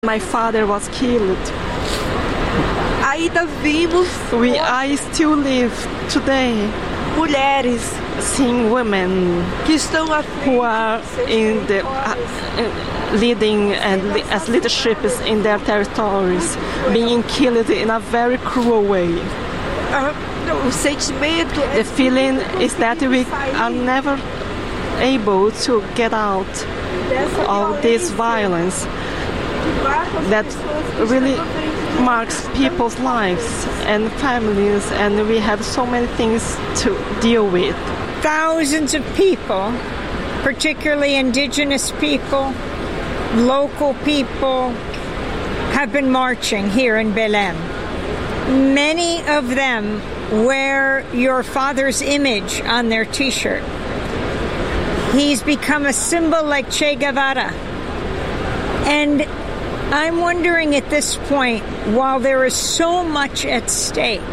My father was killed. Ainda vimos I still live today mulheres seeing women que estão who are in the leading and as leaderships in their territories being killed in a very cruel way. O sentimento The feeling is that we are never able to get out of this violence that really marks people's lives and families, and we have so many things to deal with. Thousands of people, particularly indigenous people, local people, have been marching here in Belém. Many of them wear your father's image on their T-shirt. He's become a symbol like Che Guevara. And I'm wondering at this point, while there is so much at stake,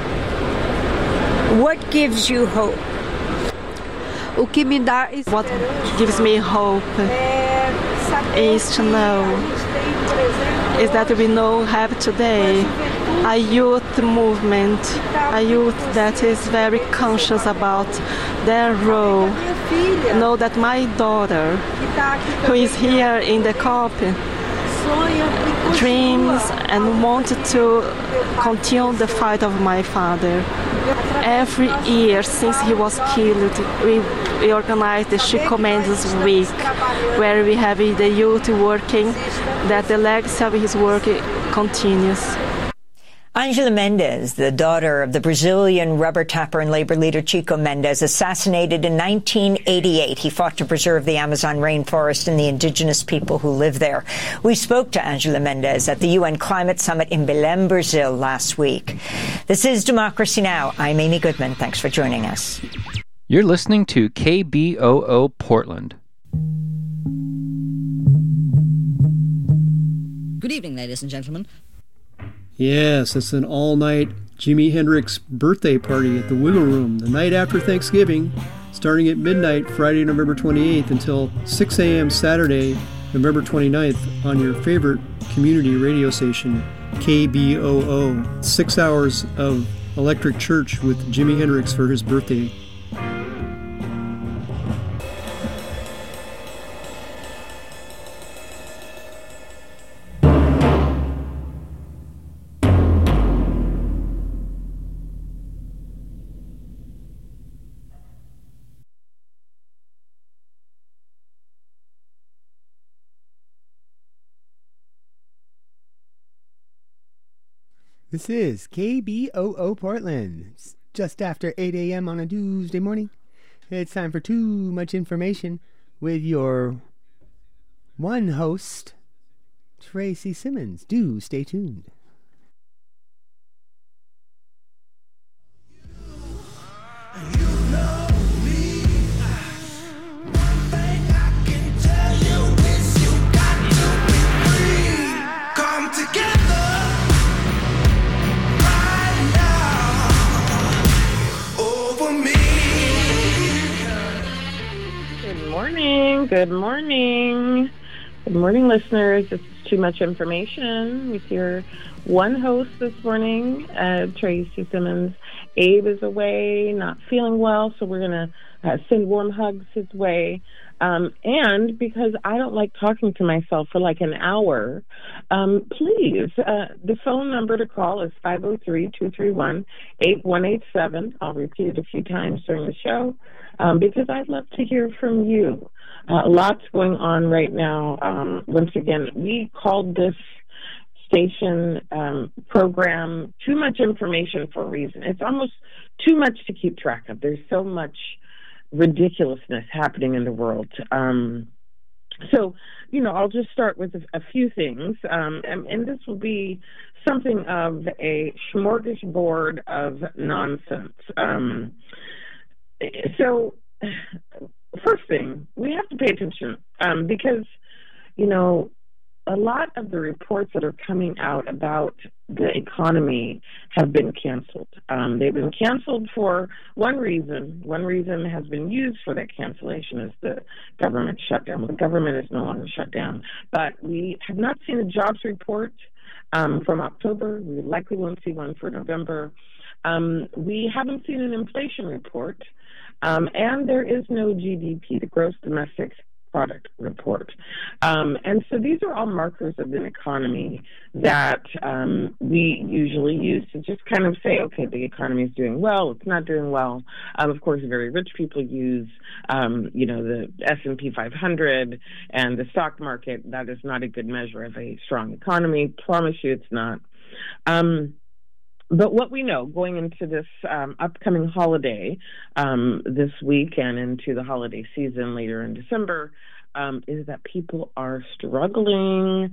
what gives you hope? o que me dá What gives me hope is to know is that we have today a youth movement, a youth that is very conscious about their role. Know that my daughter, who is here in the COP, dreams and wanted to continue the fight of my father. Every year since he was killed, we organize the Chico Mendes Week, where we have the youth working, that the legacy of his work continues. Angela Mendes, the daughter of the Brazilian rubber tapper and labor leader Chico Mendes, assassinated in 1988. He fought to preserve the Amazon rainforest and the indigenous people who live there. We spoke to Angela Mendes at the UN Climate Summit in Belém, Brazil last week. This is Democracy Now! I'm Amy Goodman. Thanks for joining us. You're listening to KBOO Portland. Good evening, ladies and gentlemen. Yes, it's an all-night Jimi Hendrix birthday party at the Wiggle Room the night after Thanksgiving, starting at midnight Friday, November 28th until 6 a.m. Saturday, November 29th on your favorite community radio station, KBOO. 6 hours of electric church with Jimi Hendrix for his birthday. This is KBOO Portland. It's just after 8 a.m. on a Tuesday morning. It's time for Too Much Information with your one host, Tracy Simmons. Do stay tuned. Good morning. Good morning, listeners. This is Too Much Information with your one host this morning, Tracy Simmons. Abe is away, not feeling well, so we're going to send warm hugs his way. And because I don't like talking to myself for like an hour, please, the phone number to call is 503-231-8187. I'll repeat it a few times during the show because I'd love to hear from you. Lots going on right now. Once again, we called this station program Too Much Information for a reason. It's almost too much to keep track of. There's so much ridiculousness happening in the world. So, I'll just start with a few things, and this will be something of a smorgasbord of nonsense. So, first thing, we have to pay attention because, a lot of the reports that are coming out about the economy have been canceled. They've been canceled for one reason. One reason has been used for that cancellation is the government shutdown. Well, the government is no longer shut down. But we have not seen a jobs report from October. We likely won't see one for November. We haven't seen an inflation report. And there is no GDP, the gross domestic product report. And so these are all markers of an economy that we usually use to just kind of say, okay, the economy is doing well, it's not doing well. Of course, very rich people use, the S&P 500 and the stock market. That is not a good measure of a strong economy. Promise you it's not. But what we know going into this upcoming holiday this week and into the holiday season later in December is that people are struggling.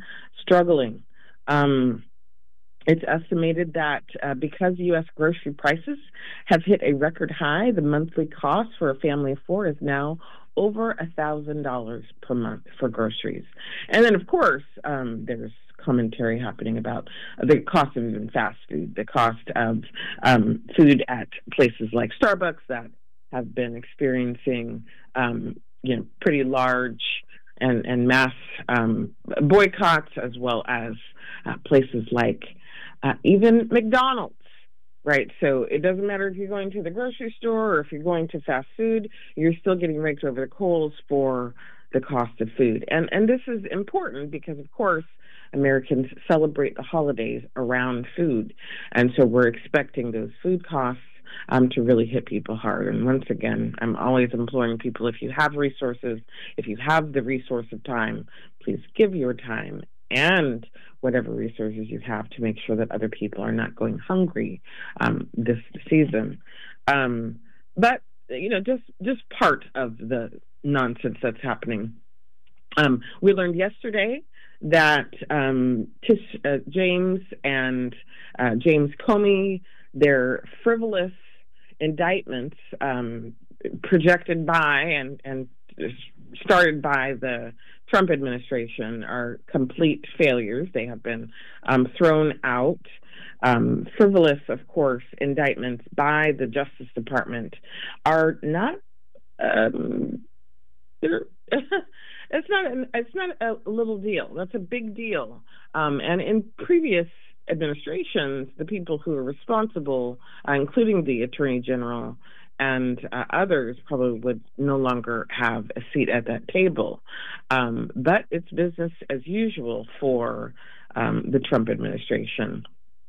It's estimated that because U.S. grocery prices have hit a record high, the monthly cost for a family of four is now over $1,000 per month for groceries. And then, of course, there's commentary happening about the cost of even fast food, the cost of food at places like Starbucks that have been experiencing, pretty large and mass boycotts, as well as places like even McDonald's. Right, so it doesn't matter if you're going to the grocery store or if you're going to fast food, you're still getting raked over the coals for the cost of food. And this is important because, of course, Americans celebrate the holidays around food. And so we're expecting those food costs to really hit people hard. And once again, I'm always imploring people, if you have resources, if you have the resource of time, please give your time and whatever resources you have to make sure that other people are not going hungry this season. But, just part of the nonsense that's happening. We learned yesterday that James and James Comey, their frivolous indictments projected by and started by the Trump administration are complete failures. They have been thrown out. Frivolous, of course, indictments by the Justice Department are not. It's not a little deal. That's a big deal. And in previous administrations, the people who are responsible, including the Attorney General and others, probably would no longer have a seat at that table. But it's business as usual for the Trump administration.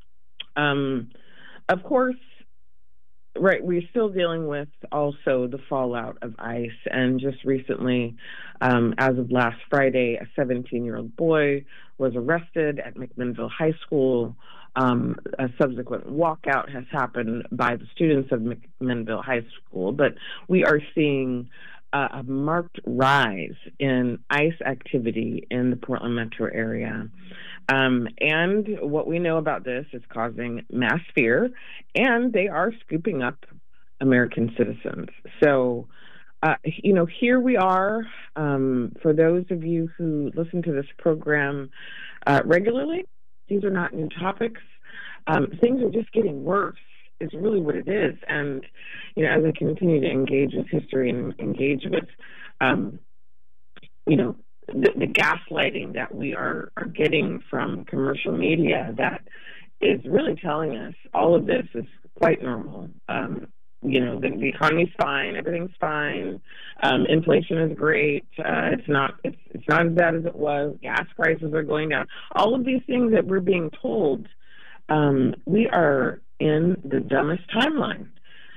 Of course, right, we're still dealing with also the fallout of ICE. And just recently, as of last Friday, a 17-year-old boy was arrested at McMinnville High School. A subsequent walkout has happened by the students of McMinnville High School. But we are seeing a marked rise in ICE activity in the Portland metro area. And what we know about this is causing mass fear, and they are scooping up American citizens. So, here we are. For those of you who listen to this program regularly, these are not new topics. Things are just getting worse. It's really what it is. And, as I continue to engage with history and engage with, the gaslighting that we are getting from commercial media that is really telling us all of this is quite normal. The economy's fine, everything's fine, inflation is great, it's not as bad as it was, gas prices are going down. All of these things that we're being told, we are in the dumbest timeline.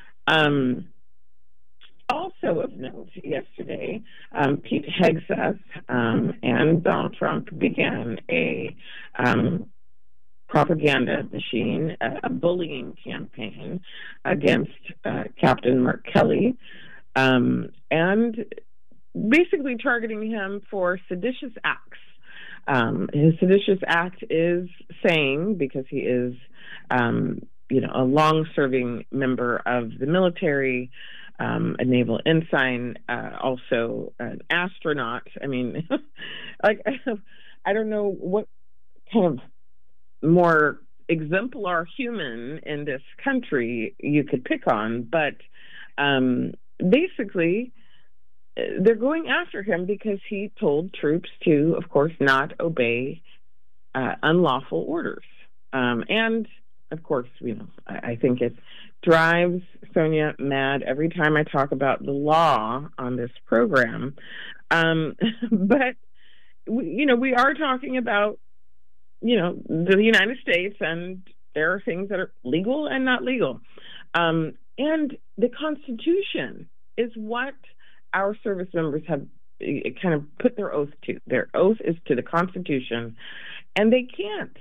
Also of note, yesterday, Pete Hegseth and Donald Trump began a propaganda machine, a bullying campaign against Captain Mark Kelly, and basically targeting him for seditious acts. His seditious act is saying, because he is, a long-serving member of the military, a naval ensign, also an astronaut. I mean, I don't know what kind of more exemplar human in this country you could pick on, but basically they're going after him because he told troops to, of course, not obey unlawful orders. And, of course, I think it drives Sonia mad every time I talk about the law on this program. But, we are talking about, the United States, and there are things that are legal and not legal. And the Constitution is what our service members have kind of put their oath to. Their oath is to the Constitution, and they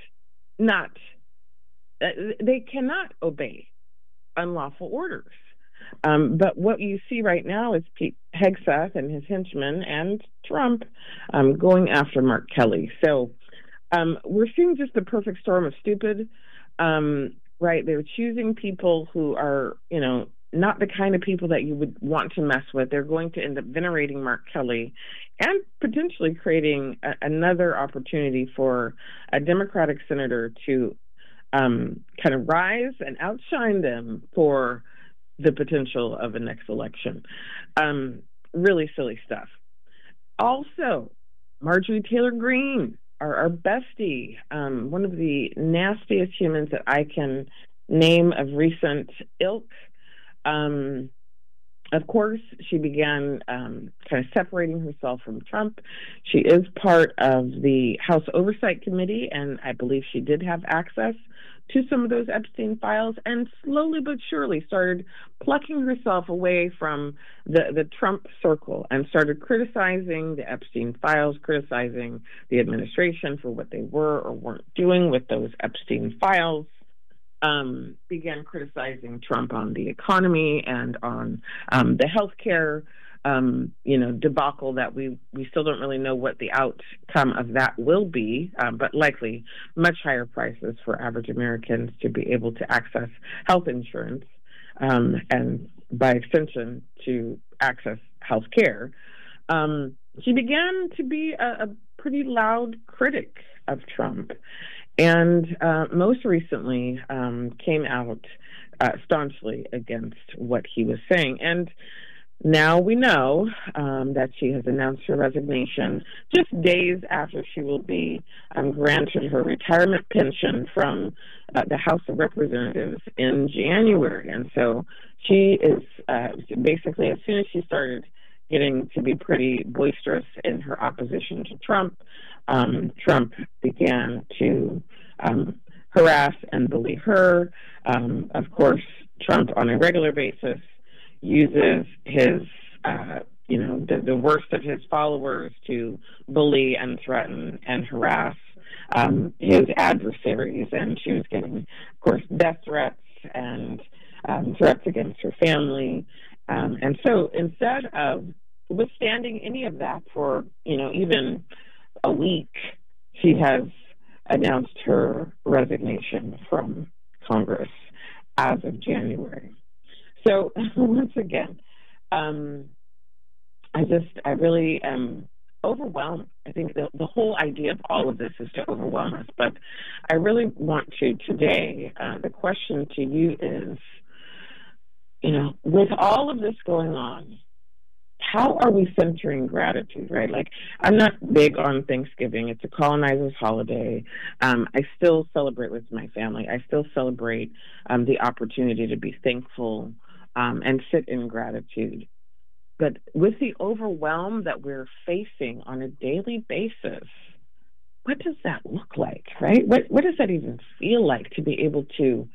cannot obey unlawful orders. But what you see right now is Pete Hegseth and his henchmen and Trump going after Mark Kelly. So we're seeing just the perfect storm of stupid, right? They're choosing people who are, not the kind of people that you would want to mess with. They're going to end up venerating Mark Kelly and potentially creating another opportunity for a Democratic senator to kind of rise and outshine them for the potential of a next election. Really silly stuff. Also, Marjorie Taylor Greene, our bestie, one of the nastiest humans that I can name of recent ilk. Of course, she began kind of separating herself from Trump. She is part of the House Oversight Committee, and I believe she did have access to some of those Epstein files, and slowly but surely started plucking herself away from the Trump circle and started criticizing the Epstein files, criticizing the administration for what they were or weren't doing with those Epstein files. Began criticizing Trump on the economy and on the healthcare, debacle that we still don't really know what the outcome of that will be, but likely much higher prices for average Americans to be able to access health insurance, and by extension to access health care. She began to be a pretty loud critic of Trump. And most recently came out staunchly against what he was saying. And now we know that she has announced her resignation just days after she will be granted her retirement pension from the House of Representatives in January. And so she is basically, as soon as she started getting to be pretty boisterous in her opposition to Trump, Trump began to harass and bully her. Of course, Trump on a regular basis uses his, the worst of his followers to bully and threaten and harass his adversaries. And she was getting, of course, death threats and threats against her family. And so instead of withstanding any of that for, even a week, she has announced her resignation from Congress as of January. So once again, I really am overwhelmed. I think the whole idea of all of this is to overwhelm us. But I really want to today, the question to you is, with all of this going on, how are we centering gratitude, right? Like, I'm not big on Thanksgiving. It's a colonizer's holiday. I still celebrate with my family. I still celebrate the opportunity to be thankful and sit in gratitude. But with the overwhelm that we're facing on a daily basis, what does that look like, right? What does that even feel like to be able to,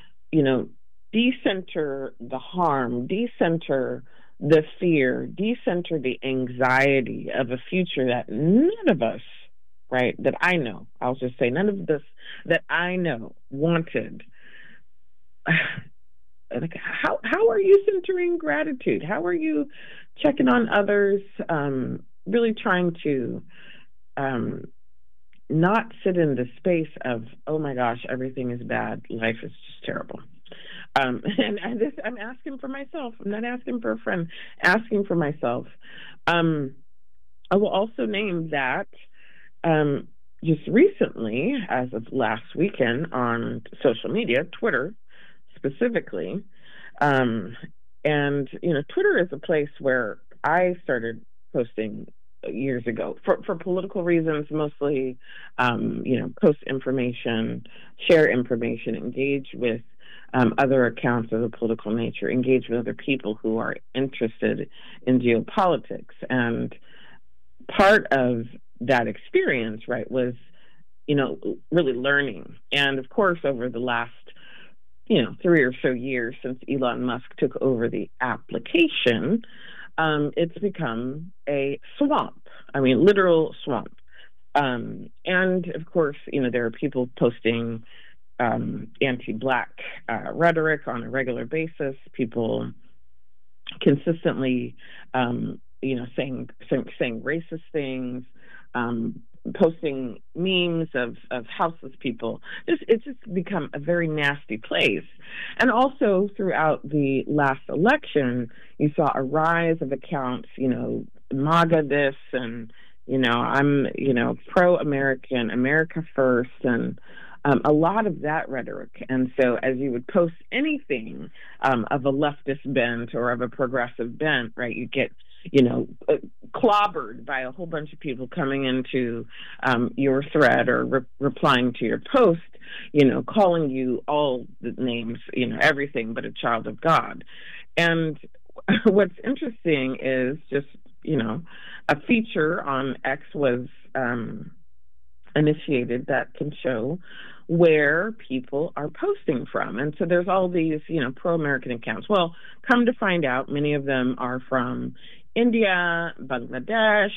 decenter the harm, decenter the fear, decenter the anxiety of a future that none of us, right, that I know, I'll just say none of this that I know wanted. Like, how are you centering gratitude? How are you checking on others, really trying to not sit in the space of, oh my gosh, everything is bad, life is just terrible. And I'm asking for myself. I'm not asking for a friend, asking for myself. I will also name that, just recently, as of last weekend, on social media, Twitter specifically, and Twitter is a place where I started posting years ago for political reasons, mostly, post information, share information, engage with other accounts of a political nature, engage with other people who are interested in geopolitics. And part of that experience, right, was, really learning. And of course, over the last, 3 or so years since Elon Musk took over the application, it's become a swamp. I mean, literal swamp. And of course, there are people posting anti-Black rhetoric on a regular basis, people consistently, saying racist things, posting memes of houseless people. It's just become a very nasty place. And also throughout the last election, you saw a rise of accounts, MAGA this, and, I'm, pro-American, America first, and a lot of that rhetoric. And so as you would post anything of a leftist bent or of a progressive bent, right, you get, clobbered by a whole bunch of people coming into your thread or replying to your post, calling you all the names, everything but a child of God. And what's interesting is just, a feature on X was initiated that can show where people are posting from. And so there's all these, pro-American accounts. Well, come to find out, many of them are from India, Bangladesh,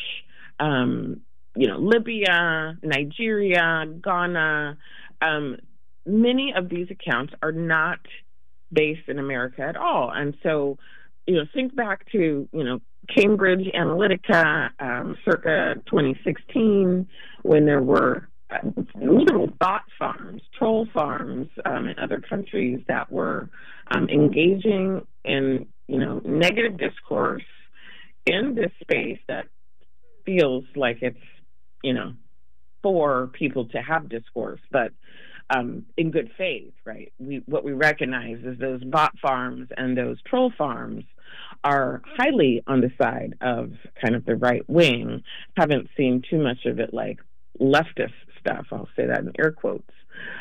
Libya, Nigeria, Ghana. Many of these accounts are not based in America at all. And so, think back to, Cambridge Analytica, circa 2016, when there were little bot farms, troll farms in other countries that were engaging in, negative discourse in this space that feels like it's, for people to have discourse, but in good faith, right? What we recognize is those bot farms and those troll farms are highly on the side of kind of the right wing. Haven't seen too much of it like leftist stuff. I'll say that in air quotes.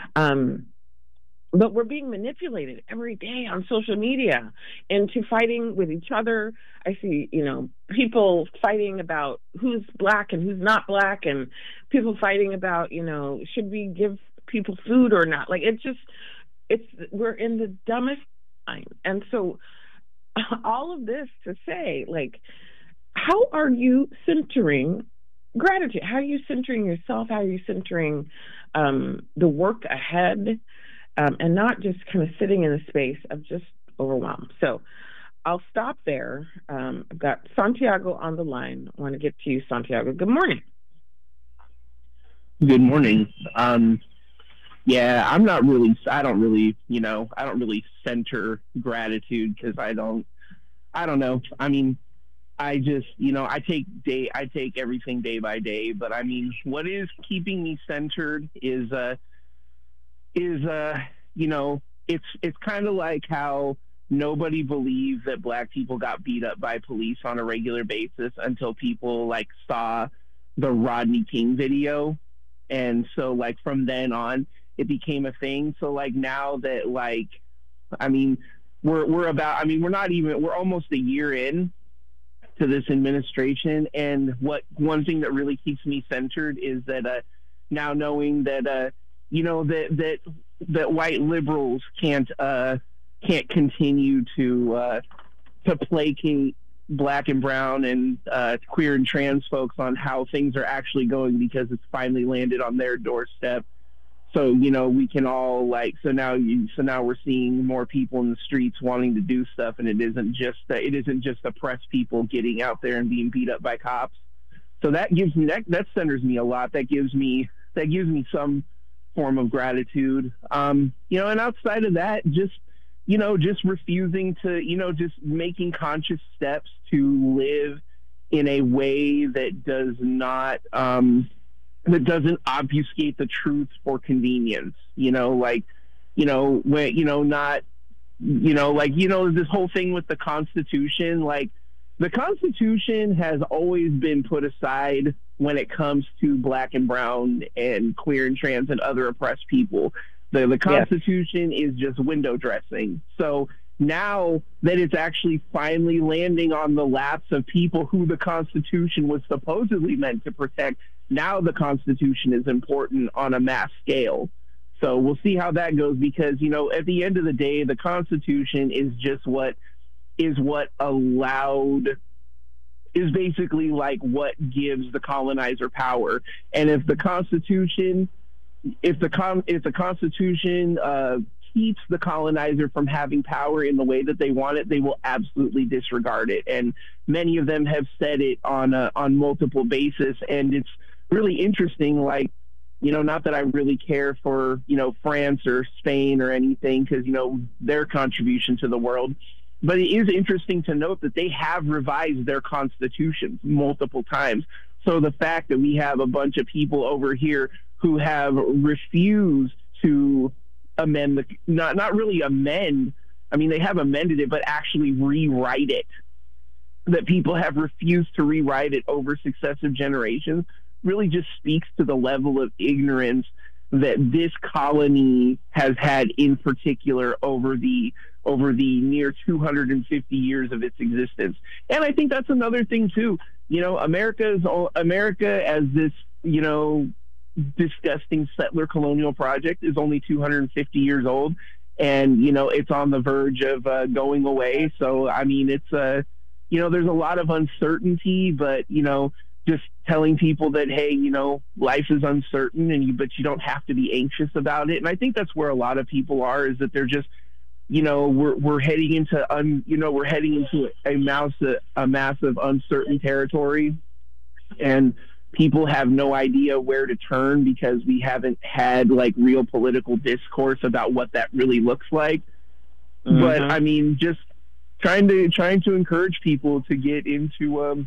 But we're being manipulated every day on social media into fighting with each other. I see, people fighting about who's Black and who's not Black, and people fighting about, should we give people food or not? Like, we're in the dumbest time. And so all of this to say, like, how are you centering gratitude? How are you centering yourself? How are you centering the work ahead? And not just kind of sitting in a space of just overwhelm. So I'll stop there. I've got Santiago on the line. I want to get to you, Santiago. Good morning. Good morning. I don't really center gratitude because I don't know. I mean, I just, I take everything day by day, but I mean, what is keeping me centered is it's kind of like how nobody believed that Black people got beat up by police on a regular basis until people like saw the Rodney King video. And so like from then on, it became a thing. So like now that like, I mean, we're almost a year in to this administration. And one thing that really keeps me centered is that now knowing that, that white liberals can't continue to placate Black and brown and queer and trans folks on how things are actually going because it's finally landed on their doorstep. So we can all so now we're seeing more people in the streets wanting to do stuff, and it isn't just oppressed people getting out there and being beat up by cops. So that gives me that centers me a lot. That gives me some form of gratitude. And outside of that, just refusing to, just making conscious steps to live in a way that does not that doesn't obfuscate the truth for convenience. You know, like, you know, when, you know, not, you know, like, you know, this whole thing with the Constitution, like, the Constitution has always been put aside when it comes to Black and brown and queer and trans and other oppressed people. The Constitution is just window dressing. So now that it's actually finally landing on the laps of people who the Constitution was supposedly meant to protect, now the Constitution is important on a mass scale. So we'll see how that goes, because, you know, at the end of the day, the Constitution is just is basically like what gives the colonizer power. And if the Constitution keeps the colonizer from having power in the way that they want it, they will absolutely disregard it. And many of them have said it on multiple bases. And it's really interesting, like, you know, not that I really care for, you know, France or Spain or anything, because, you know, their contribution to the world, but it is interesting to note that they have revised their constitutions multiple times. So the fact that we have a bunch of people over here who have refused to amend not really amend, I mean, they have amended it, but actually rewrite it, that people have refused to rewrite it over successive generations, really just speaks to the level of ignorance that this colony has had, in particular over the near 250 years of its existence. And I think that's another thing too. You know, America as this, you know, disgusting settler colonial project is only 250 years old, and, you know, it's on the verge of going away. So I mean, it's you know, there's a lot of uncertainty, but, you know, just telling people that, hey, you know, life is uncertain, but you don't have to be anxious about it. And I think that's where a lot of people are, is that they're just, you know, we're heading into a massive uncertain territory, and people have no idea where to turn because we haven't had like real political discourse about what that really looks like. Mm-hmm. But I mean, just trying to encourage people to get into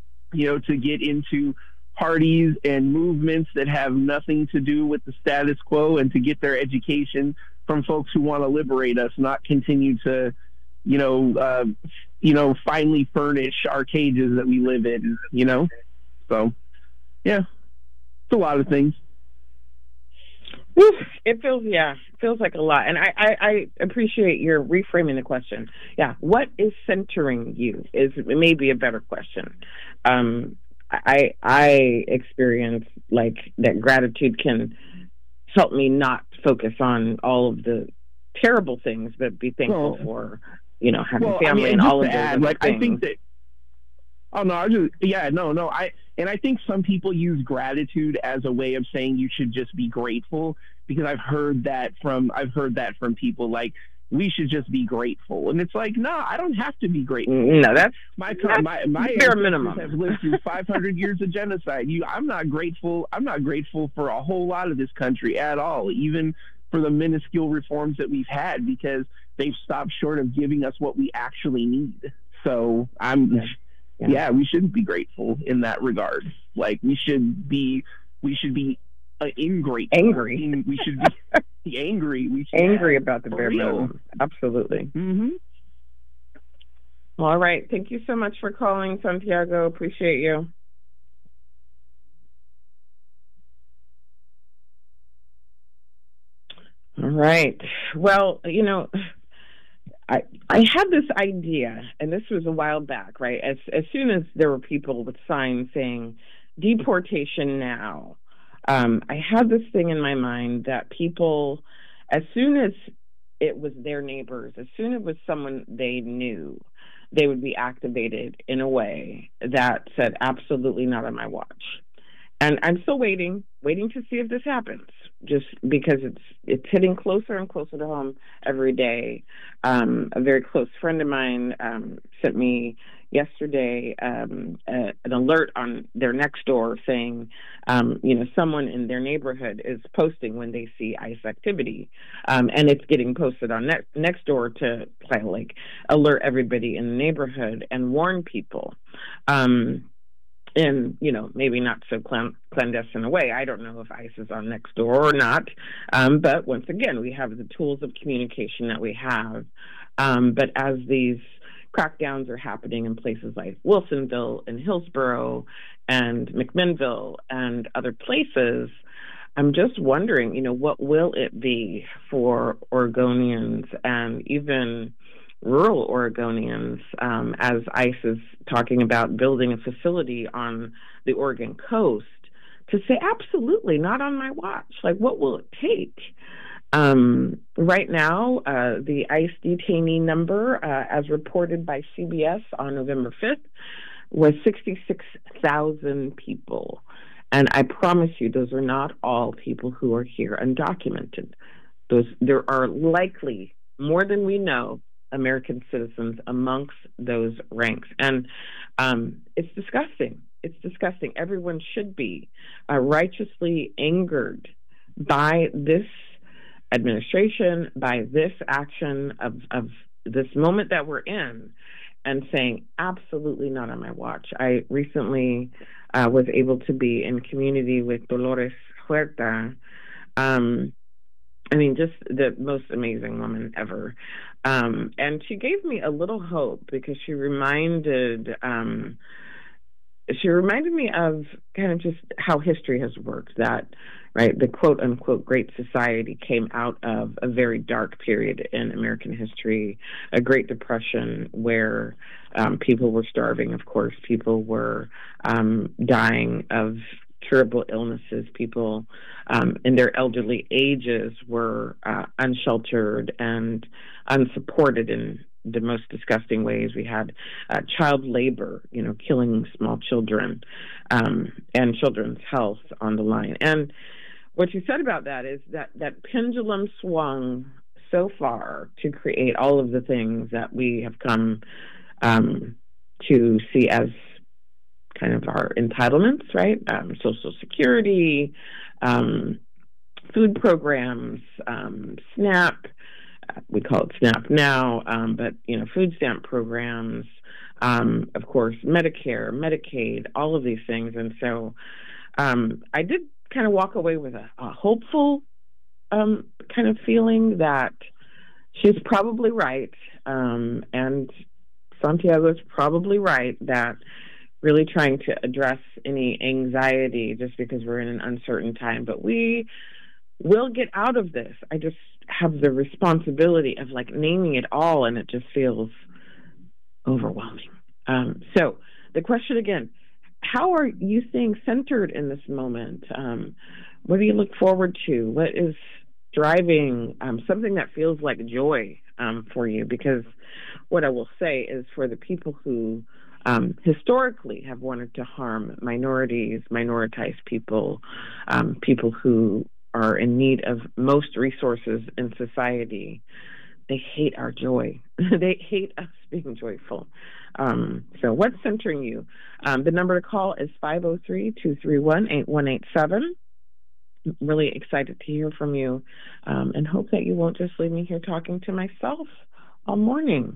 parties and movements that have nothing to do with the status quo, and to get their education from folks who want to liberate us, not continue to, finally furnish our cages that we live in, you know? So, yeah, it's a lot of things. It feels like a lot. And I appreciate your reframing the question. Yeah. What is centering you is maybe a better question. I experience like that gratitude can help me not focus on all of the terrible things, but be thankful for, having family and all of those things. I think that, I think some people use gratitude as a way of saying you should just be grateful, because I've heard that from people, like, we should just be grateful. And it's like, no, I don't have to be grateful. No, that's my bare minimum. Have lived through 500 years of genocide. I'm not grateful for a whole lot of this country at all, even for the minuscule reforms that we've had, because they've stopped short of giving us what we actually need. So we shouldn't be grateful in that regard. Like, we should be ingrateful. Angry. We should be angry. We should angry about the bare minimum. Absolutely. Mm-hmm. All right. Thank you so much for calling, Santiago. Appreciate you. All right. Well, I had this idea, and this was a while back, right? As soon as there were people with signs saying deportation now, I had this thing in my mind that people, as soon as it was their neighbors, as soon as it was someone they knew, they would be activated in a way that said, absolutely not on my watch. And I'm still waiting to see if this happens, just because it's hitting closer and closer to home every day. A very close friend of mine sent me yesterday an alert on their next door saying, someone in their neighborhood is posting when they see ICE activity, and it's getting posted on next door to kind of like alert everybody in the neighborhood and warn people. in, maybe not so clandestine a way. I don't know if ICE is on next door or not. But once again, we have the tools of communication that we have. But as these crackdowns are happening in places like Wilsonville and Hillsborough and McMinnville and other places, I'm just wondering, what will it be for Oregonians and even rural Oregonians, as ICE is talking about building a facility on the Oregon coast, to say, absolutely, not on my watch. Like, what will it take? Right now, the ICE detainee number, as reported by CBS on November 5th, was 66,000 people. And I promise you, those are not all people who are here undocumented. There are likely, more than we know, American citizens amongst those ranks. And it's disgusting. It's disgusting. Everyone should be righteously angered by this administration, by this action of this moment that we're in, and saying, absolutely not on my watch. I recently was able to be in community with Dolores Huerta. Just the most amazing woman ever. And she gave me a little hope because she reminded me of kind of just how history has worked, that, right, the quote unquote Great Society came out of a very dark period in American history, a Great Depression where people were starving, of course, people were dying of curable illnesses, people in their elderly ages were unsheltered and unsupported in the most disgusting ways. We had child labor, killing small children, and children's health on the line. And what you said about that is that pendulum swung so far to create all of the things that we have come to see as kind of our entitlements, right? Social Security, food programs, SNAP, we call it SNAP now, but, food stamp programs, of course, Medicare, Medicaid, all of these things. And so I did kind of walk away with a hopeful kind of feeling that she's probably right, and Santiago's probably right, that really trying to address any anxiety just because we're in an uncertain time. But we will get out of this. I just have the responsibility of naming it all, and it just feels overwhelming. So the question again, how are you staying centered in this moment? What do you look forward to? What is driving something that feels like joy for you? Because what I will say is, for the people who historically have wanted to harm minorities, minoritized people, people who are in need of most resources in society, they hate our joy. They hate us being joyful. So what's centering you? The number to call is 503-231-8187. I'm really excited to hear from you, and hope that you won't just leave me here talking to myself all morning.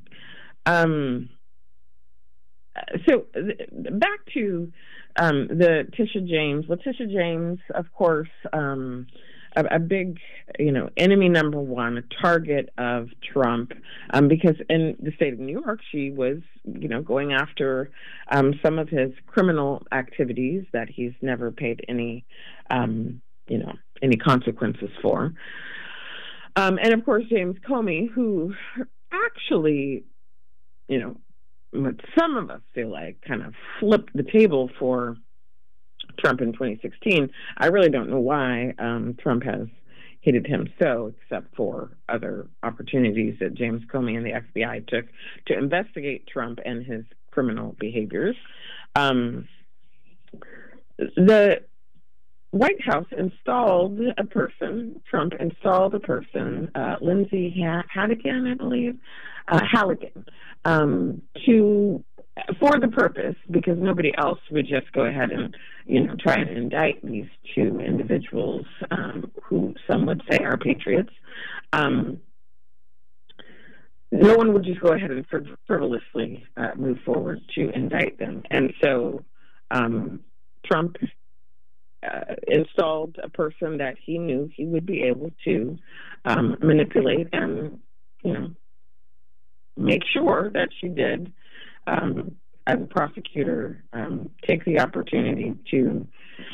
So back to the Letitia James, of course, a big, enemy number one, a target of Trump, because in the state of New York, she was, going after some of his criminal activities that he's never paid any, any consequences for. And of course, James Comey, who actually, what some of us feel like kind of flipped the table for Trump in 2016. I really don't know why Trump has hated him so, except for other opportunities that James Comey and the FBI took to investigate Trump and his criminal behaviors. The White House installed a person, Lindsay Halligan, I believe, Halligan, for the purpose, because nobody else would just go ahead and, try and indict these two individuals who some would say are patriots. No one would just go ahead and frivolously move forward to indict them. And so Trump installed a person that he knew he would be able to manipulate and, make sure that she did, as a prosecutor, take the opportunity to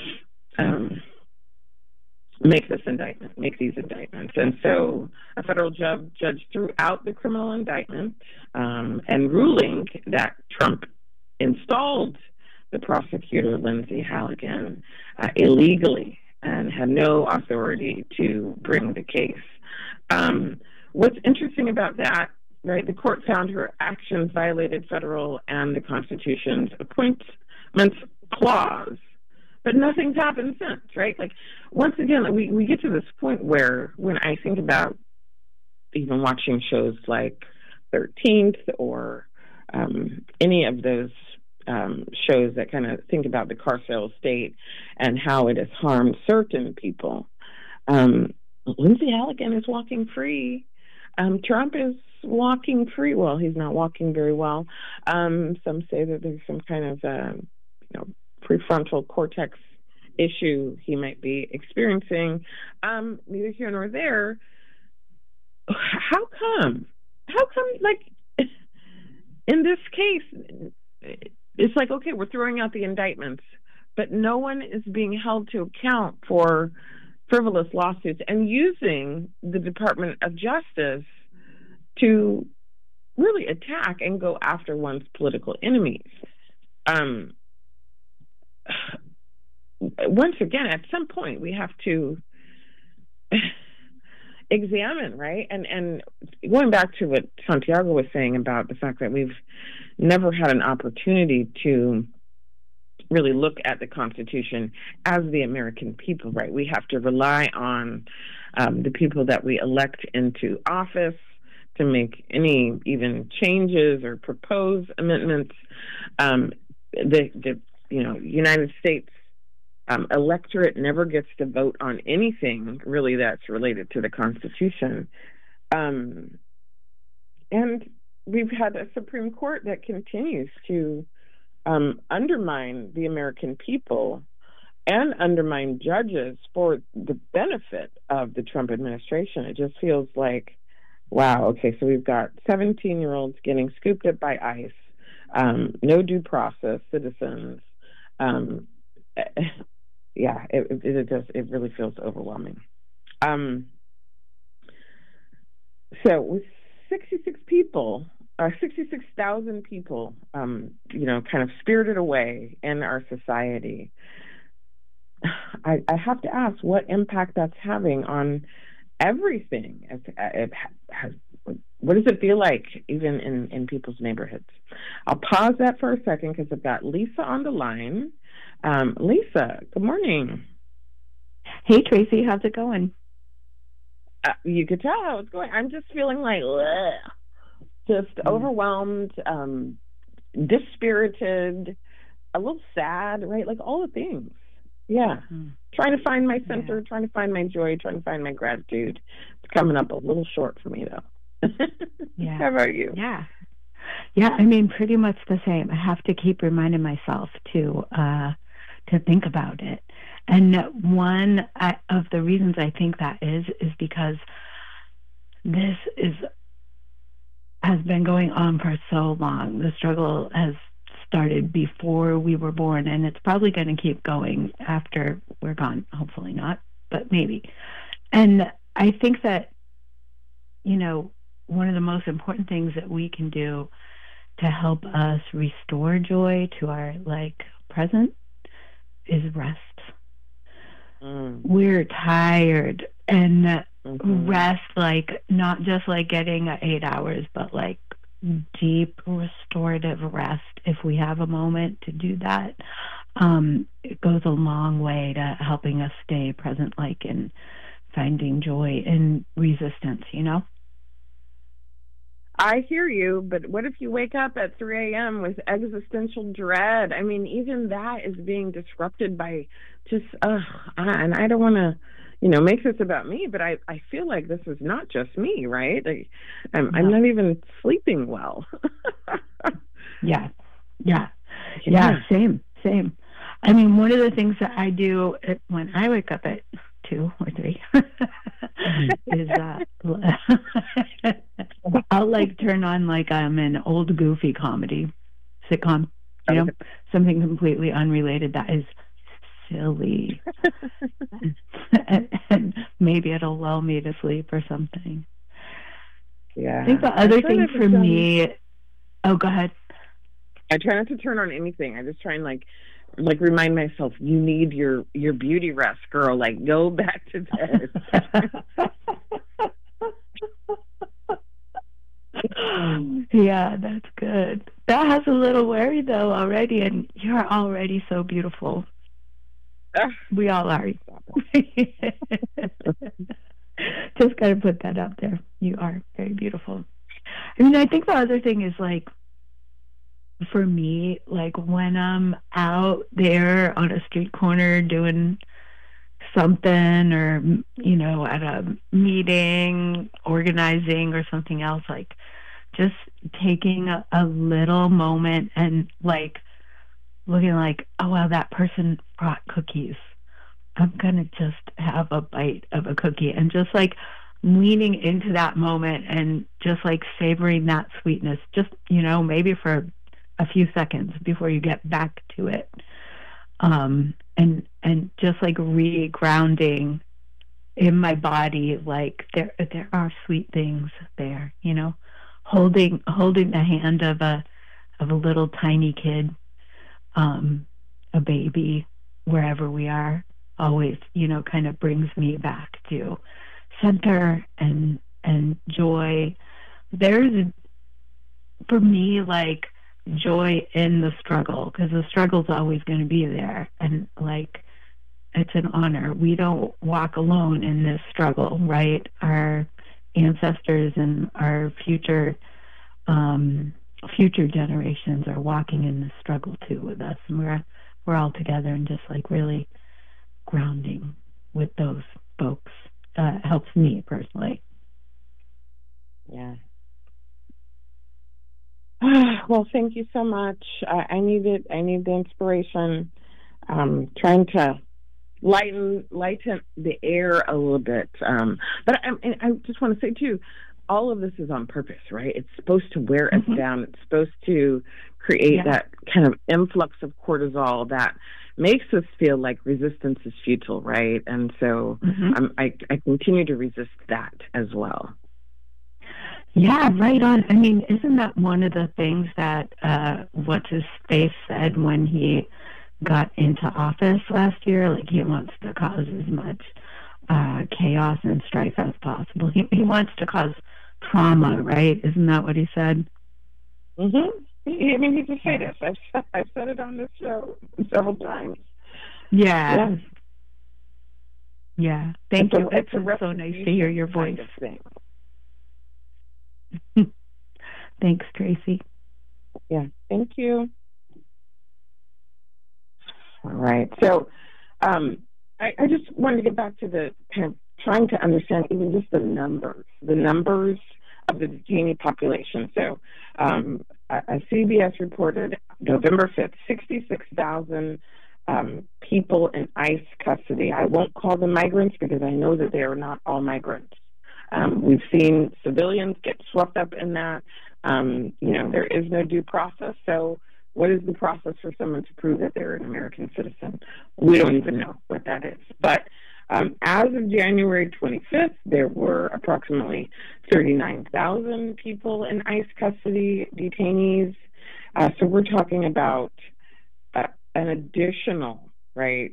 make these indictments. And so a federal judge threw out the criminal indictment and ruling that Trump installed the prosecutor, Lindsay Halligan, illegally and had no authority to bring the case. What's interesting about that, right, the court found her actions violated federal and the Constitution's appointments clause, but nothing's happened since, right? Like, once again, we get to this point where when I think about even watching shows like 13th or any of those shows that kind of think about the carceral state and how it has harmed certain people, Lindsay Halligan is walking free. Trump is walking free. Well, he's not walking very well. Some say that there's some kind of, prefrontal cortex issue he might be experiencing. Neither here nor there. How come, like, in this case, it's like, okay, we're throwing out the indictments, but no one is being held to account for frivolous lawsuits and using the Department of Justice to really attack and go after one's political enemies. Once again, at some point, we have to examine, right? And going back to what Santiago was saying about the fact that we've never had an opportunity to really look at the Constitution as the American people, right? We have to rely on the people that we elect into office to make any even changes or propose amendments. The United States electorate never gets to vote on anything really that's related to the Constitution. And we've had a Supreme Court that continues to undermine the American people and undermine judges for the benefit of the Trump administration. It just feels like, wow, okay, so we've got 17-year-olds getting scooped up by ICE, no due process citizens. It really feels overwhelming. So with 66,000 people, kind of spirited away in our society, I have to ask what impact that's having on everything. What does it feel like even in people's neighborhoods? I'll pause that for a second because I've got Lisa on the line. Lisa, good morning. Hey, Tracy, how's it going? You could tell how it's going. I'm just feeling like, just overwhelmed, dispirited, a little sad, right? Like all the things. Yeah. Trying to find my center, trying to find my joy, trying to find my gratitude. It's coming up a little short for me, though. Yeah. How about you? Yeah. Yeah, I mean, pretty much the same. I have to keep reminding myself to think about it. And one of the reasons I think that is because this has been going on for so long. The struggle has started before we were born, and it's probably going to keep going after we're gone. Hopefully not, but maybe. And I think that, one of the most important things that we can do to help us restore joy to our present is rest. We're tired, and rest, not just getting 8 hours, but deep restorative rest. If we have a moment to do that, it goes a long way to helping us stay present, and finding joy in resistance, I hear you, but what if you wake up at 3 a.m. with existential dread? I mean, even that is being disrupted by just, and I don't want to, make this about me, but I feel like this is not just me, right? I'm not even sleeping well. Yeah, same. I mean, one of the things that I do when I wake up at 2 or 3 is I'll like turn on like an old goofy comedy sitcom, you know, something completely unrelated that is silly, and maybe it'll lull me to sleep or something. Yeah. I think the other thing for me. Oh, go ahead. I try not to turn on anything. I just try and like remind myself, you need your beauty rest, girl. Like, go back to bed. Yeah, that's good. That has a little worry though already, and you're already so beautiful. We all are. Just gotta put that out there. You are very beautiful. I mean, I think the other thing is like, for me, like when I'm out there on a street corner doing something, or, you know, at a meeting, organizing or something else, like just taking a little moment and like looking like, oh wow, that person brought cookies. I'm gonna just have a bite of a cookie, and just like leaning into that moment and just like savoring that sweetness, just, you know, maybe for a few seconds before you get back to it. And just like re-grounding in my body, like there are sweet things there, you know, holding the hand of a little tiny kid, a baby, wherever we are, always, you know, kind of brings me back to center and joy. There's, for me, like joy in the struggle, because the struggle's always going to be there, and like it's an honor. We don't walk alone in this struggle, right? Our ancestors and our future generations are walking in this struggle too with us, and we're all together, and just like really grounding with those folks helps me personally. Yeah. Well, thank you so much. I need it. I need the inspiration. Trying to lighten the air a little bit. But I just want to say too, all of this is on purpose, right? It's supposed to wear us down. It's supposed to create that kind of influx of cortisol that makes us feel like resistance is futile, right? And so I continue to resist that as well. Yeah, right on. I mean, isn't that one of the things that What's-His-Face said when he got into office last year? Like, he wants to cause as much chaos and strife as possible. He wants to cause trauma, right? Isn't that what he said? Mm-hmm. I mean, he's a sadist. I've said it on this show several times. Yeah. Yeah. Thank you. It's so nice to hear your voice. Kind of thing. Thanks, Tracy. Yeah, thank you. All right. So I just wanted to get back to the kind of trying to understand even just the numbers of the detainee population. So a CBS reported November 5th, 66,000 people in ICE custody. I won't call them migrants because I know that they are not all migrants. We've seen civilians get swept up in that. You know, there is no due process. So what is the process for someone to prove that they're an American citizen? We don't even know what that is. But as of January 25th, there were approximately 39,000 people in ICE custody, detainees. So we're talking about an additional, right,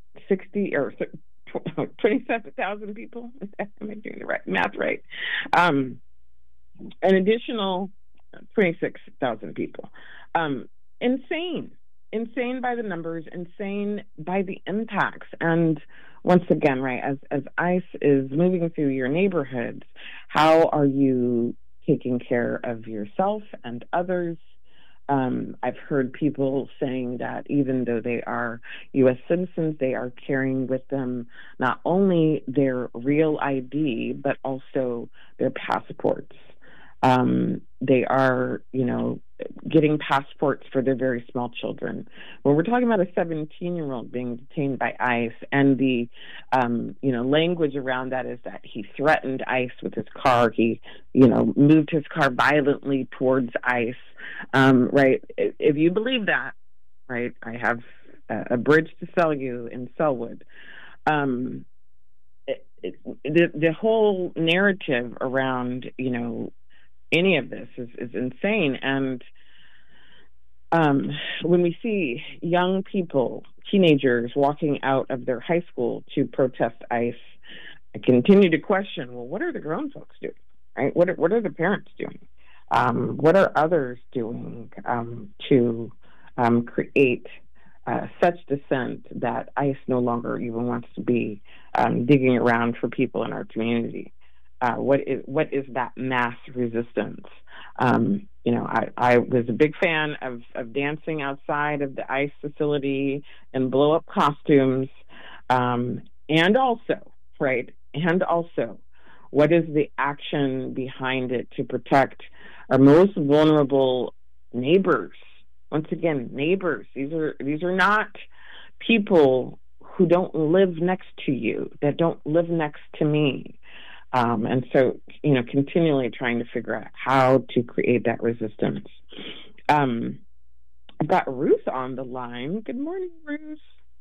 27,000 people. Am I doing the right math right? An additional 26,000 people. Insane by the numbers, insane by the impacts. And once again, right, as ICE is moving through your neighborhoods, how are you taking care of yourself and others? I've heard people saying that even though they are U.S. citizens, they are carrying with them not only their real ID, but also their passports. They are, you know, getting passports for their very small children. When we're talking about a 17-year-old being detained by ICE, and the language around that is that he threatened ICE with his car. He moved his car violently towards ICE. Right? If you believe that, right? I have a bridge to sell you in Selwood. The whole narrative around any of this is insane. And when we see young people, teenagers, walking out of their high school to protest ICE, I continue to question, well, what are the grown folks doing, right? What are the parents doing? What are others doing to create such dissent that ICE no longer even wants to be digging around for people in our community? What is that mass resistance? I was a big fan of dancing outside of the ICE facility in blow-up costumes, and also, what is the action behind it to protect our most vulnerable neighbors? Once again, neighbors. These are not people who don't live next to you, that don't live next to me. And so, continually trying to figure out how to create that resistance. I've got Ruth on the line. Good morning, Ruth.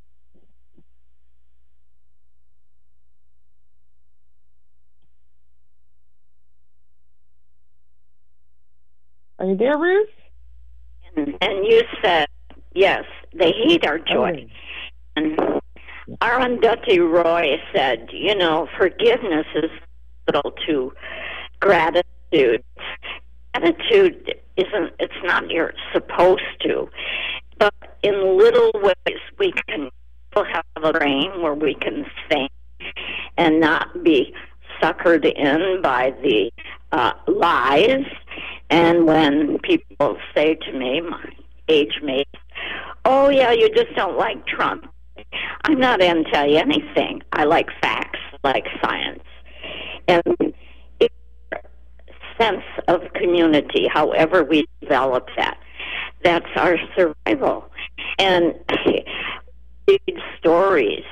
Are you there, Ruth? And you said, yes, they hate our joy. And Arundhati Roy said, forgiveness is vital to gratitude. Gratitude it's not you're supposed to, but in little ways we can still have a brain where we can think and not be suckered in by the lies. And when people say to me, my age mates, oh yeah, you just don't like Trump. I'm not anti anything. I like facts, like science. And it's a sense of community, however we develop that. That's our survival. And read stories,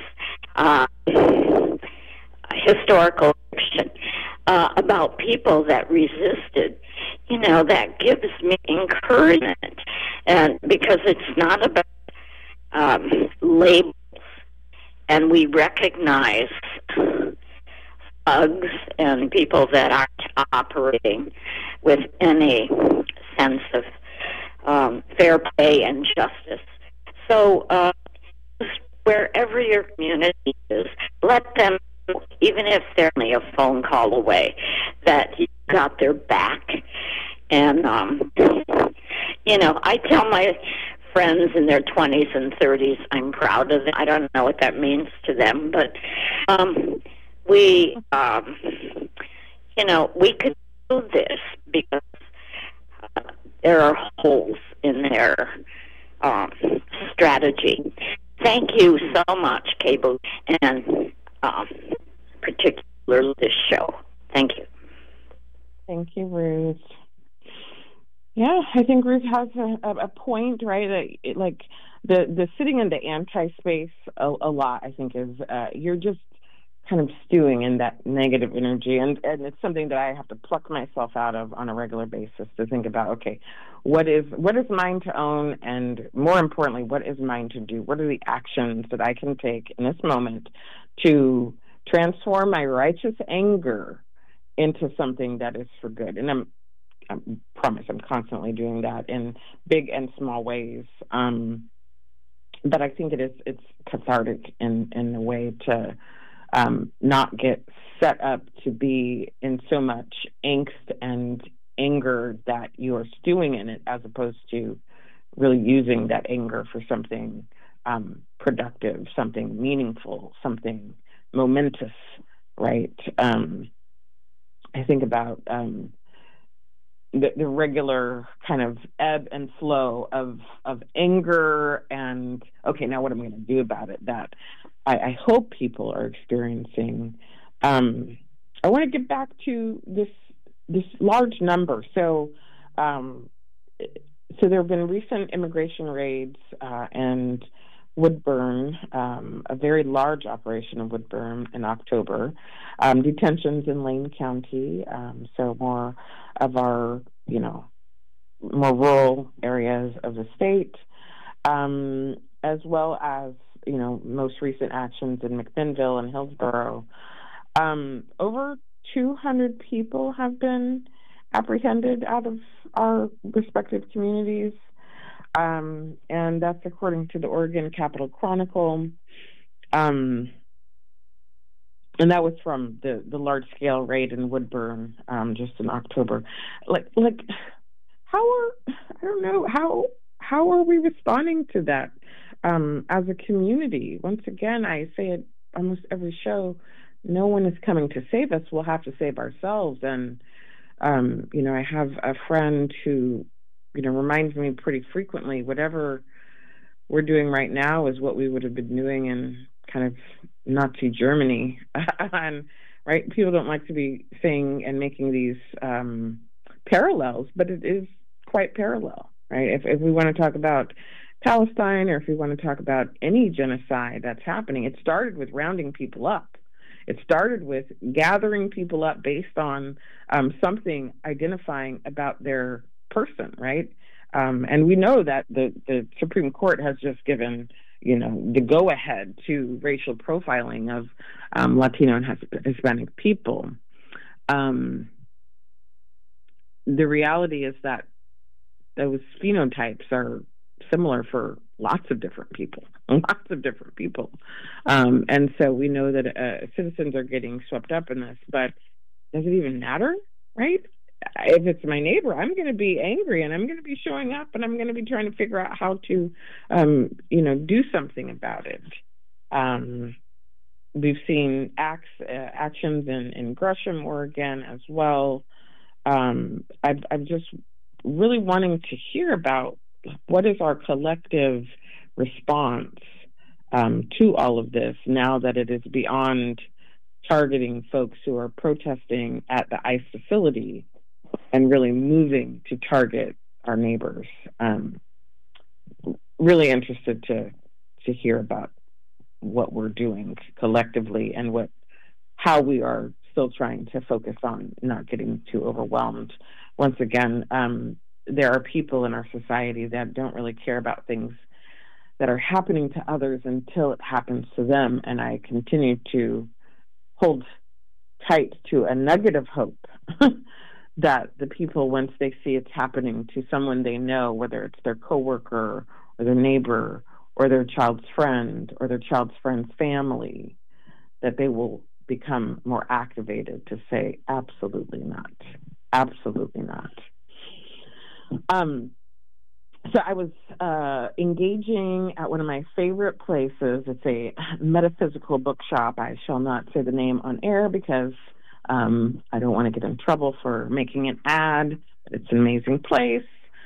historical fiction, about people that resisted, that gives me encouragement. And because it's not about labels, and we recognize thugs and people that aren't operating with any sense of fair play and justice. So wherever your community is, let them, even if they're only a phone call away, that you got their back. And, I tell my friends in their 20s and 30s, I'm proud of them. I don't know what that means to them, but we could do this because there are holes in their strategy. Thank you so much, Cable, and particularly this show. Thank you. Thank you, Ruth. Yeah, I think Ruth has a point, right? Like the sitting in the anti-space a lot, I think, is you're just kind of stewing in that negative energy, and it's something that I have to pluck myself out of on a regular basis to think about, okay, what is mine to own, and more importantly, what is mine to do? What are the actions that I can take in this moment to transform my righteous anger into something that is for good? And I promise I'm constantly doing that in big and small ways. But I think it's cathartic in a way to not get set up to be in so much angst and anger that you are stewing in it, as opposed to really using that anger for something productive, something meaningful, something momentous, right? I think about the regular kind of ebb and flow of anger and, okay, now what am I going to do about it? That I hope people are experiencing. I want to get back to this large number. So So there have been recent immigration raids and Woodburn, a very large operation in Woodburn in October, detentions in Lane County, so more of our, more rural areas of the state, as well as, most recent actions in McMinnville and Hillsborough. Over 200 people have been apprehended out of our respective communities. And that's according to the Oregon Capitol Chronicle. And that was from the large-scale raid in Woodburn just in October. How are we responding to that as a community? Once again, I say it almost every show, no one is coming to save us. We'll have to save ourselves. And, I have a friend who, reminds me pretty frequently, whatever we're doing right now is what we would have been doing in kind of Nazi Germany. And, right, people don't like to be saying and making these parallels, but it is quite parallel, right? If we want to talk about Palestine, or if we want to talk about any genocide that's happening, it started with rounding people up. It started with gathering people up based on something identifying about their person, right? And we know that the Supreme Court has just given, the go-ahead to racial profiling of Latino and Hispanic people. The reality is that those phenotypes are similar for lots of different people. And so we know that citizens are getting swept up in this, but does it even matter, right? If it's my neighbor, I'm going to be angry, and I'm going to be showing up, and I'm going to be trying to figure out how to, do something about it. We've seen actions in Gresham, Oregon as well. I'm just really wanting to hear about what is our collective response to all of this now that it is beyond targeting folks who are protesting at the ICE facility and really moving to target our neighbors. Really interested to hear about what we're doing collectively and how we are still trying to focus on not getting too overwhelmed. Once again, there are people in our society that don't really care about things that are happening to others until it happens to them. And I continue to hold tight to a nugget of hope that the people, once they see it's happening to someone they know, whether it's their coworker or their neighbor or their child's friend or their child's friend's family, that they will become more activated to say, absolutely not. Absolutely not. So I was engaging at one of my favorite places. It's a metaphysical bookshop. I shall not say the name on air because I don't want to get in trouble for making an ad. It's an amazing place.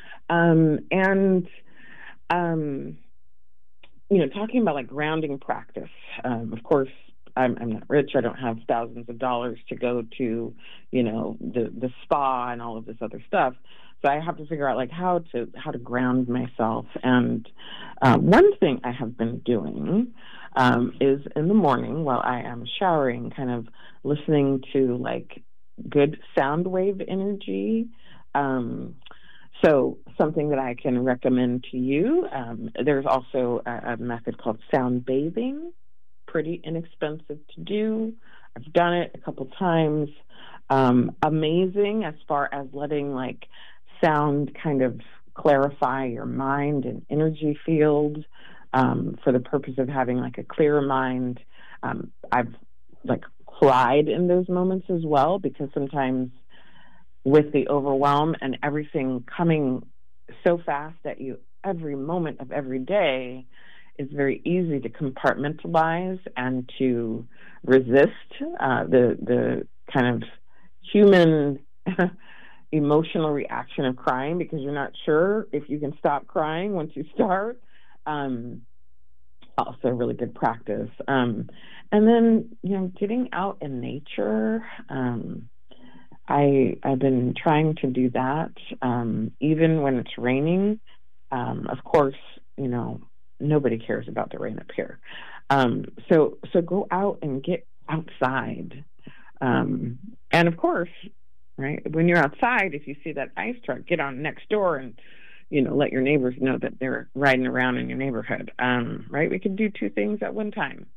Talking about like grounding practice. Of course, I'm not rich. I don't have thousands of dollars to go to, the spa and all of this other stuff. So I have to figure out like how to ground myself. And one thing I have been doing is in the morning while I am showering, kind of listening to like good sound wave energy. So something that I can recommend to you. There's also a method called sound bathing. Pretty inexpensive to do. I've done it a couple times. Amazing as far as letting like sound kind of clarify your mind and energy field for the purpose of having like a clearer mind. I've like cried in those moments as well, because sometimes with the overwhelm and everything coming so fast at you every moment of every day, it's very easy to compartmentalize and to resist the kind of human emotional reaction of crying, because you're not sure if you can stop crying once you start. Also really good practice. And then, getting out in nature. I've been trying to do that, even when it's raining. Of course, nobody cares about the rain up here. So go out and get outside. And of course, right, when you're outside, if you see that ice truck, get on next door and, let your neighbors know that they're riding around in your neighborhood. Right? We can do two things at one time.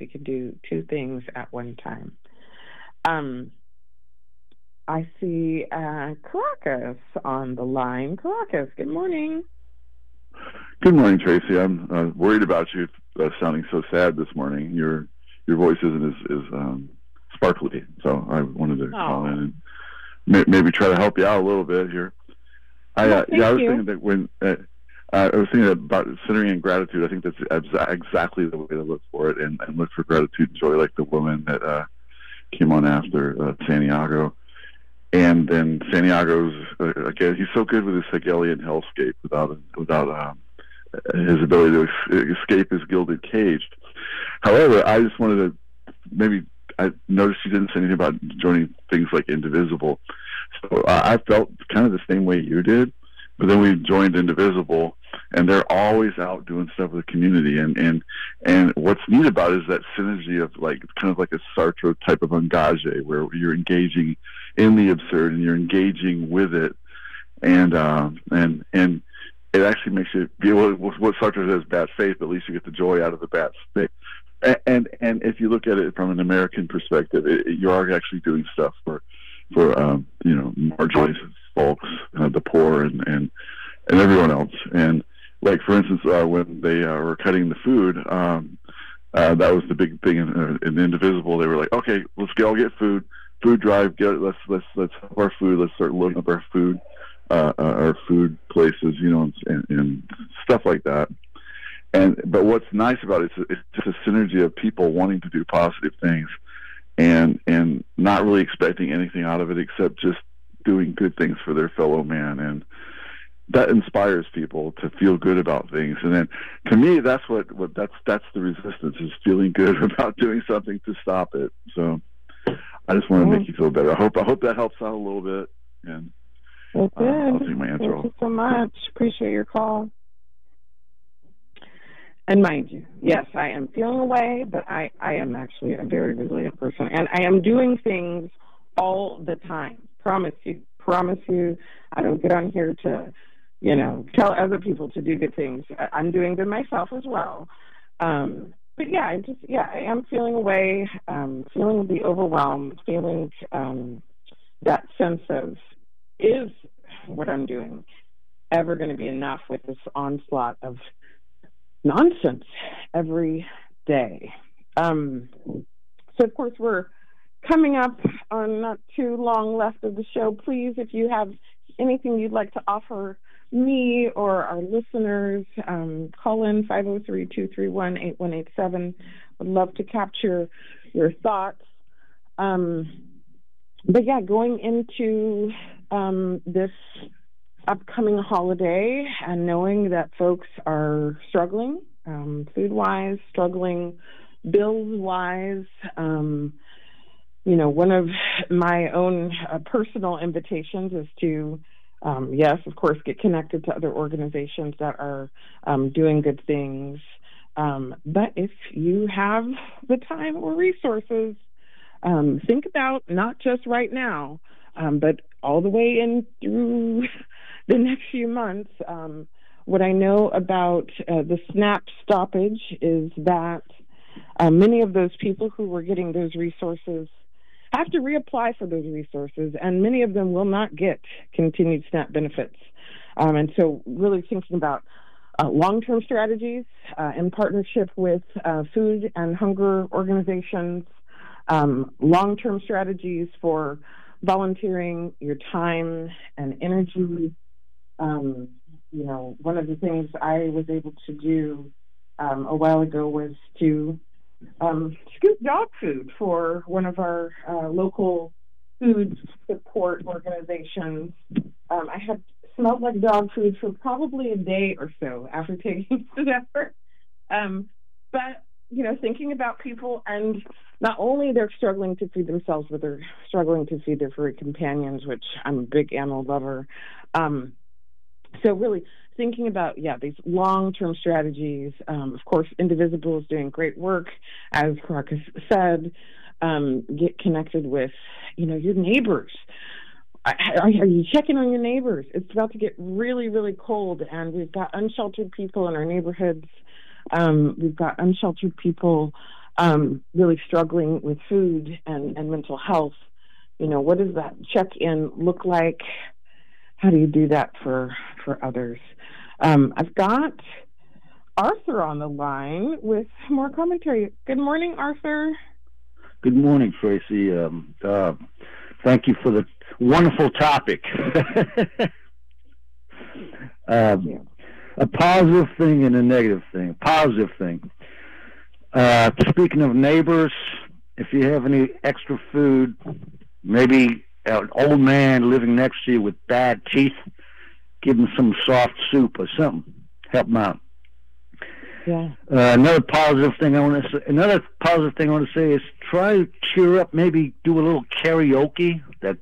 I see Caracas on the line. Caracas, good morning. Good morning, Tracy. I'm worried about you sounding so sad this morning. Your voice isn't as sparkly, so I wanted to call in and maybe try to help you out a little bit here. I was thinking that when I was thinking about centering in gratitude. I think that's exactly the way to look for it, and look for gratitude and joy, like the woman that came on after Santiago. And then Santiago's again, he's so good with his Hegelian hellscape without his ability to escape his gilded cage. However, I just wanted to I noticed you didn't say anything about joining things like Indivisible. So I felt kind of the same way you did, but then we joined Indivisible, and they're always out doing stuff with the community. And what's neat about it is that synergy of kind of like a Sartre type of engage, where you're engaging in the absurd and you're engaging with it, and it actually makes you be able to, what Sartre says, bad faith, but at least you get the joy out of the bad faith. And if you look at it from an American perspective, you are actually doing stuff for marginalized folks, the poor, and everyone else. And like, for instance, when they were cutting the food, that was the big thing in Indivisible. They were like, okay, let's all get food drive. Let's help our food. Let's start looking up our food places, and stuff like that. But what's nice about it is it's just a synergy of people wanting to do positive things and not really expecting anything out of it except just doing good things for their fellow man. And that inspires people to feel good about things. And then, to me, that's that's the resistance, is feeling good about doing something to stop it. So I just want to make you feel better. I hope that helps out a little bit. And it did. I'll take my answer. Thank you so much. Appreciate your call. And mind you, yes, I am feeling away, but I am actually a very resilient person, and I am doing things all the time. Promise you. I don't get on here to, tell other people to do good things. I'm doing them myself as well. But yeah, I am feeling away, feeling the overwhelm, feeling that sense of, is what I'm doing ever going to be enough with this onslaught of nonsense every day? So, of course, we're coming up on not too long left of the show. Please, if you have anything you'd like to offer me or our listeners, call in 503-231-8187. Would love to capture your thoughts. But yeah, going into this upcoming holiday and knowing that folks are struggling, food-wise, struggling bills-wise. One of my own personal invitations is to, yes, of course, get connected to other organizations that are doing good things. But if you have the time or resources, think about not just right now, but all the way in through the next few months. What I know about the SNAP stoppage is that many of those people who were getting those resources have to reapply for those resources, and many of them will not get continued SNAP benefits. And so really thinking about long-term strategies in partnership with food and hunger organizations, long-term strategies for volunteering your time and energy. One of the things I was able to do a while ago was to scoop dog food for one of our local food support organizations. I had smelled like dog food for probably a day or so after taking the effort. But thinking about people, and not only they're struggling to feed themselves, but they're struggling to feed their furry companions, which I'm a big animal lover. So really thinking about, these long-term strategies. Of course, Indivisible is doing great work, as Caracas said. Get connected with, your neighbors. Are you checking on your neighbors? It's about to get really, really cold, and we've got unsheltered people in our neighborhoods. We've got unsheltered people really struggling with food and mental health. What does that check-in look like? How do you do that for others? I've got Arthur on the line with more commentary. Good morning, Arthur. Good morning, Tracy. Thank you for the wonderful topic. A positive thing and a negative thing. Positive thing. Speaking of neighbors, if you have any extra food, maybe an old man living next to you with bad teeth, give him some soft soup or something. Help him out. Yeah. Another positive thing I want to say is try to cheer up. Maybe do a little karaoke,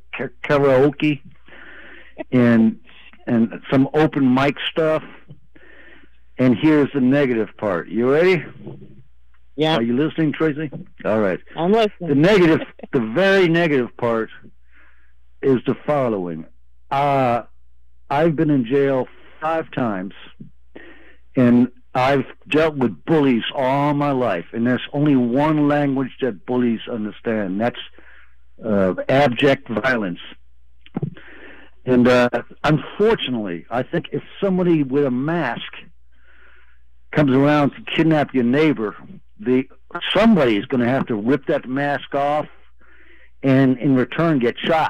and some open mic stuff. And here's the negative part. You ready? Yeah. Are you listening, Tracy? All right. I'm listening. The very negative part is the following. I've been in jail 5 times, and I've dealt with bullies all my life, and there's only one language that bullies understand. That's abject violence. And unfortunately, I think if somebody with a mask comes around to kidnap your neighbor, somebody is going to have to rip that mask off and in return get shot.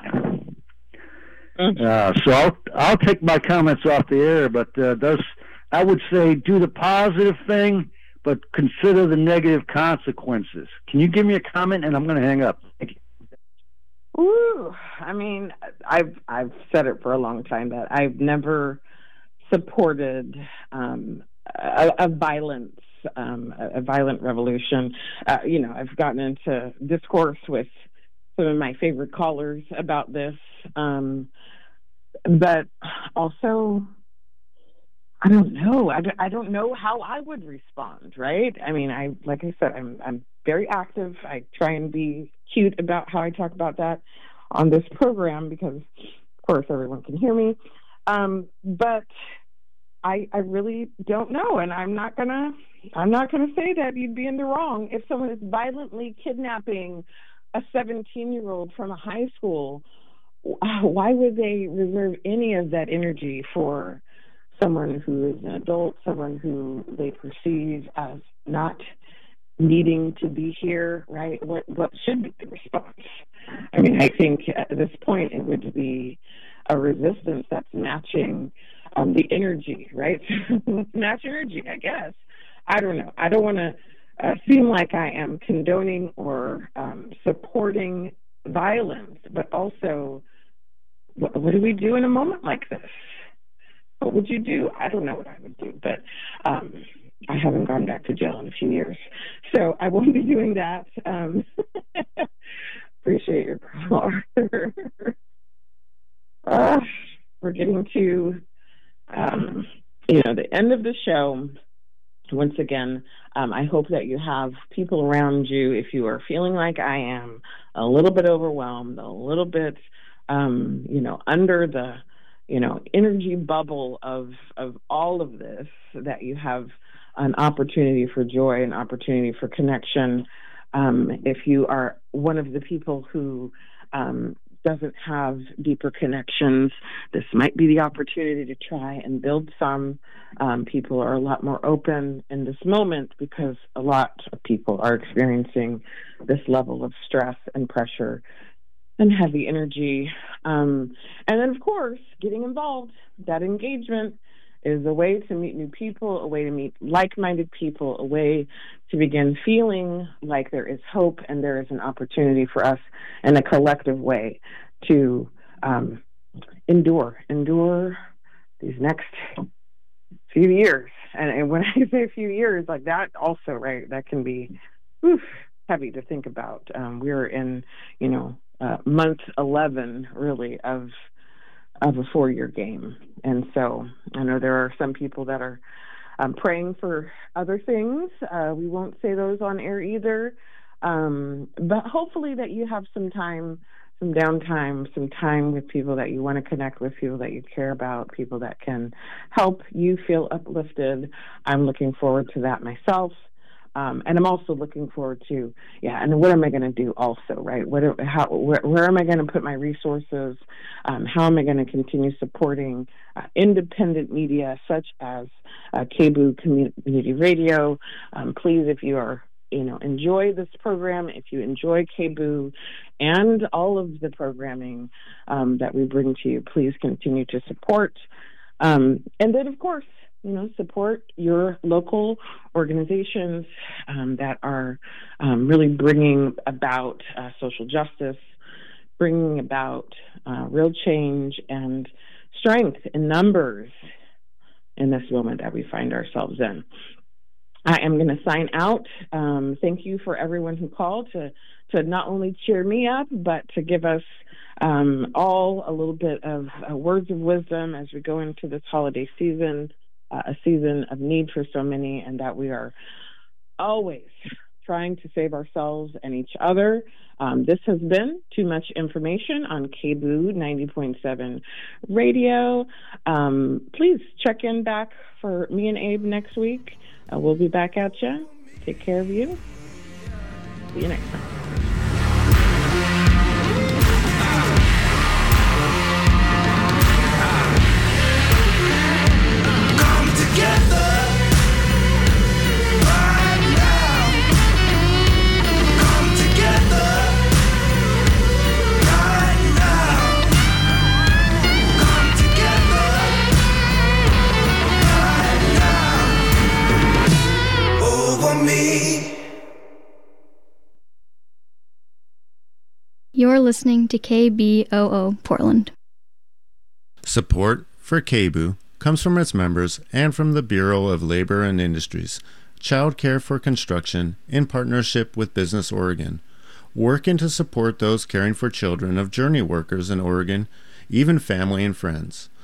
So I'll take my comments off the air, but I would say do the positive thing, but consider the negative consequences. Can you give me a comment? And I'm going to hang up. Thank you. Ooh, I mean, I've said it for a long time that I've never supported a violent revolution. I've gotten into discourse with some of my favorite callers about this, but also, I don't know. I don't know how I would respond, right? I mean, like I said, I'm very active. I try and be cute about how I talk about that on this program because, of course, everyone can hear me. But I really don't know, and I'm not gonna say that you'd be in the wrong if someone is violently kidnapping a 17-year-old from a high school. Why would they reserve any of that energy for someone who is an adult, someone who they perceive as not needing to be here, right? What should be the response? I mean, I think at this point it would be a resistance that's matching the energy, right? Match energy, I guess. I don't know. I don't want to seem like I am condoning or supporting violence, but also, what do we do in a moment like this? What would you do? I don't know what I would do, but I haven't gone back to jail in a few years, so I won't be doing that. Appreciate your call, Arthur. We're getting to the end of the show. Once again, I hope that you have people around you, if you are feeling like I am, a little bit overwhelmed, a little bit, under the, energy bubble of all of this, that you have an opportunity for joy, an opportunity for connection. If you are one of the people who doesn't have deeper connections, this might be the opportunity to try and build some. People are a lot more open in this moment because a lot of people are experiencing this level of stress and pressure and heavy energy. And then, of course, getting involved, that engagement is a way to meet new people, a way to meet like-minded people, a way to begin feeling like there is hope and there is an opportunity for us in a collective way to endure these next few years And when I say a few years, like that also, right, that can be heavy to think about. We're in, month 11, really, of a 4-year game. And so I know there are some people that are praying for other things. We won't say those on air either. But hopefully that you have some time, some downtime, some time with people that you want to connect with, people that you care about, people that can help you feel uplifted. I'm looking forward to that myself. And I'm also looking forward to, and what am I going to do also, right? Where am I going to put my resources? How am I going to continue supporting independent media such as KBOO Community Radio? Please, if you are, enjoy this program, if you enjoy KBOO and all of the programming that we bring to you, please continue to support. And then, of course, support your local organizations that are really bringing about social justice, bringing about real change and strength in numbers in this moment that we find ourselves in. I am going to sign out. Thank you for everyone who called to not only cheer me up, but to give us all a little bit of words of wisdom as we go into this holiday season. A season of need for so many, and that we are always trying to save ourselves and each other. This has been Too Much Information on KBOO 90.7 Radio. Please check in back for me and Abe next week. We'll be back at you. Take care of you. See you next time. You're listening to KBOO Portland. Support for KBOO comes from its members and from the Bureau of Labor and Industries, Child Care for Construction, in partnership with Business Oregon, working to support those caring for children of journey workers in Oregon, even family and friends.